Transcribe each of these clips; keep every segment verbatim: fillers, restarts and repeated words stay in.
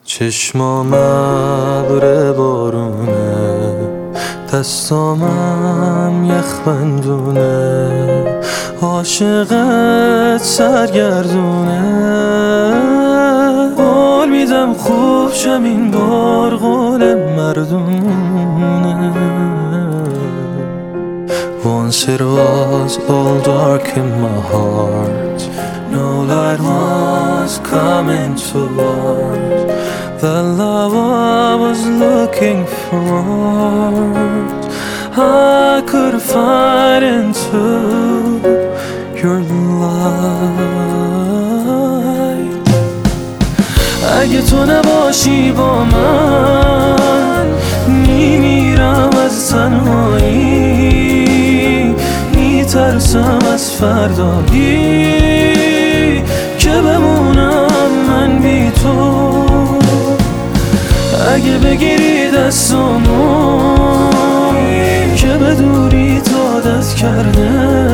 چشمام ابر بارونه، دستامم یخ بندونه، عاشقت سرگردونه. قول میدم خوب شم این بار، قول مردونه. Once it was all dark in my heart, no light was coming toward the love I was looking for. I could find into your light. اگه تو نباشی با من، میمیرم از تنهایی، میترسم از فردایی که بمونم من بی تو. اگه بگیری دستامو که به دوری عادت کرده،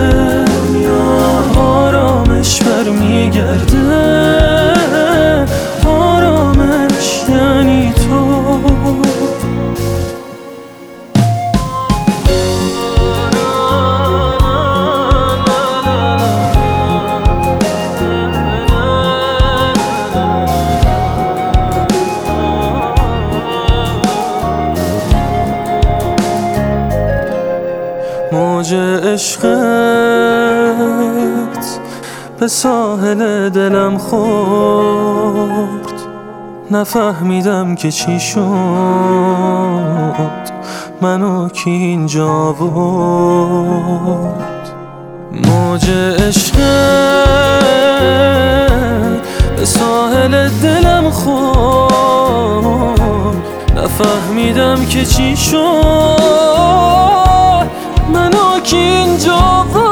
آرامش برمیگرده. آرامش یعنی تو. موج عشقت به ساحل دلم خورد، نفهمیدم که چی شد، منو کی اینجا برد. موج عشقت به ساحل دلم خورد، نفهمیدم که چی شد، منو کی اینجا برد.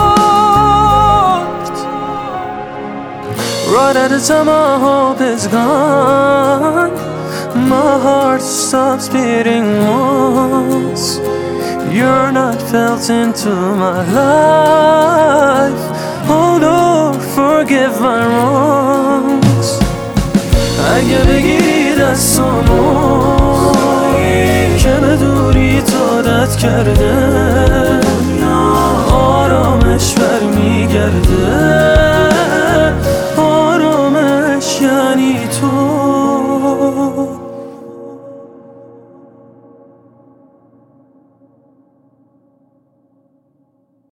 Right at the time my hope is gone, my heart stops beating once you're not felt into my life. Oh Lord, forgive my wrongs. اگه بگیری دستامو که به دوری عادت کرده، آرامش برمیگرده.